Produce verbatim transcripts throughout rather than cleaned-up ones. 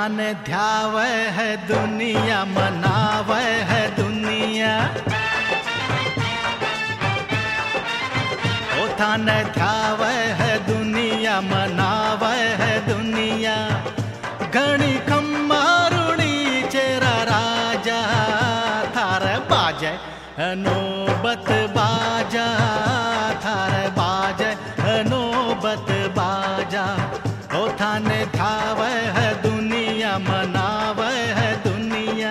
थाने ध्यावे है दुनिया, मनावे है दुनिया। ओ थाने ध्यावे है दुनिया, मनावे है दुनिया। घणी खम्मारुणी चेरा राजा, थारे बाजे नौबत बाजा, थारे बाजे नौबत बाजा। ओ थाने ध्यावे है दुनिया, मनावे है दुनिया।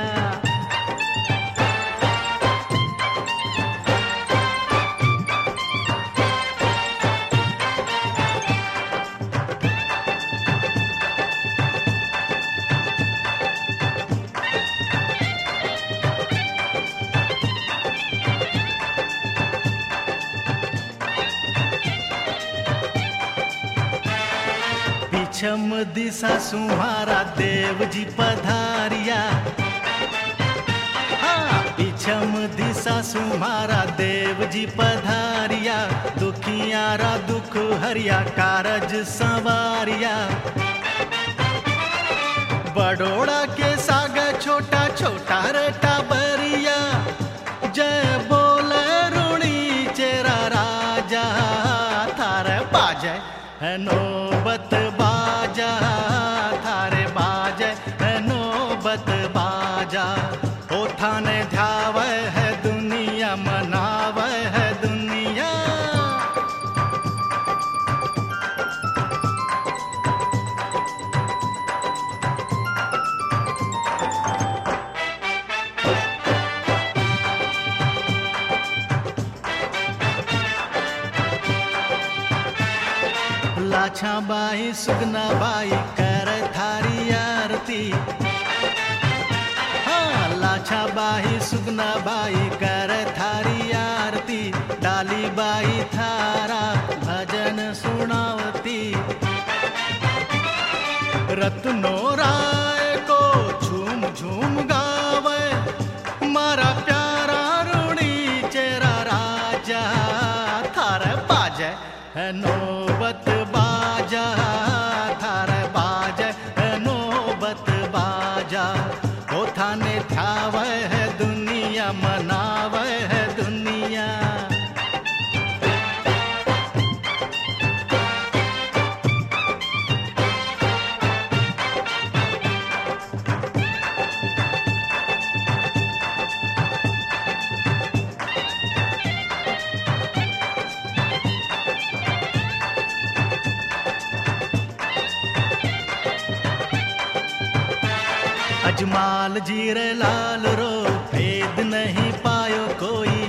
पिछम दिशा सुहारा देव जी पधारिया, हाँ पिछम दिशा सुहारा देव जी पधारिया। दुखियारा दुख हरिया, कारज संवारिया। बड़ोड़ा के साग छोटा छोटा रेटा बरिया। जय बोले रुणी चेरा राजा, थारे बाजे है नौबत बाजा, थारे बाजे है नौबत बाजा। ओ थाने ध्यावे है दुनिया, मनावे है दुनिया। लाछा बाई सुगना बाई कर थारी आरती, हाँ लाछा बाई सुगना बाई कर थारी आरती। डाली बाई थारा भजन सुनावती। रत्नो राय को झूम झूम गावे, मारा प्यारा रुणी चेरा राजा। थारे बाजे है नौबत बाजा, थारे बाजे है नौबत बाजा। ओ थाने ध्यावे है दुनिया, मनावे है दुनिया। अजमाल जीरे लाल रो भेद नहीं पायो कोई।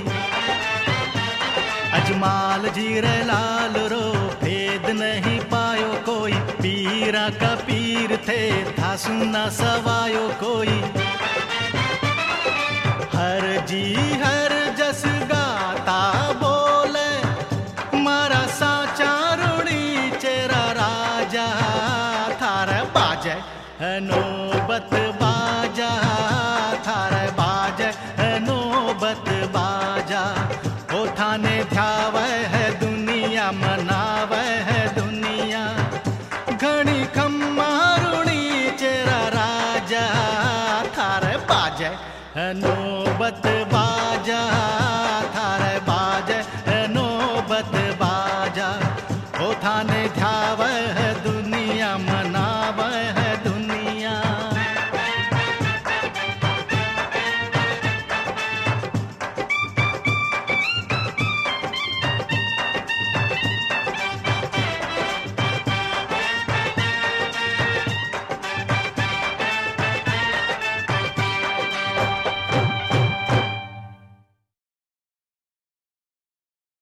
अजमाल जीरे लाल रो भेद नहीं पायो कोई। पीरा का पीर थे था सुना सवायो कोई। हर जी हर जस गाता बोले, मारा साचा रुणी चेरा राजा। थारे बाजे है नौबत बाजा, थारे बाजे है नौबत बाजा। ओ थाने ध्यावे है दुनिया, मनावे है दुनिया। घणी खम्मारुणी चेरा राजा, थारे बाजे है नौबत